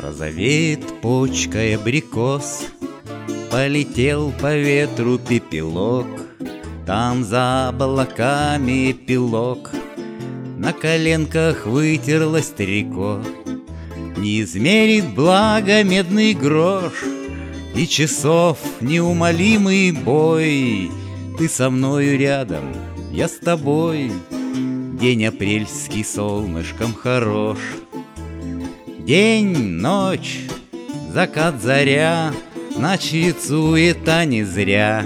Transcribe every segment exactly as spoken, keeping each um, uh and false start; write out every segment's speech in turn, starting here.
Розовеет почкой абрикос, полетел по ветру пепелок, там за облаками пилок, на коленках вытерлось трико. Не измерит благо медный грош, и часов неумолимый бой. Ты со мною рядом, я с тобой, день апрельский солнышком хорош. День, ночь, закат, заря, значит, суета не зря.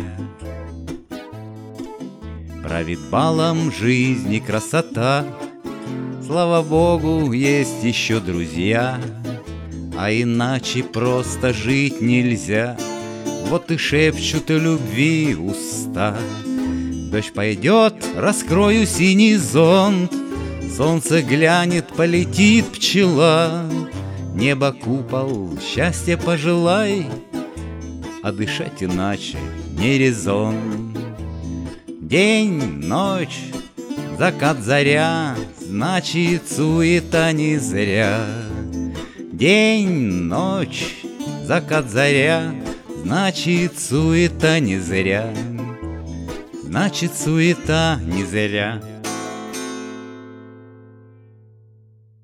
Правит балом жизни красота, слава Богу, есть еще друзья, а иначе просто жить нельзя. Вот и шепчут о любви уста. Дождь пойдет, раскрою синий зонт, солнце глянет, полетит пчела. Небо купол, счастья пожелай, а дышать иначе не резон. День, ночь, закат, заря, значит, суета не зря. День, ночь, закат, заря, значит, суета не зря. Значит, суета не зря.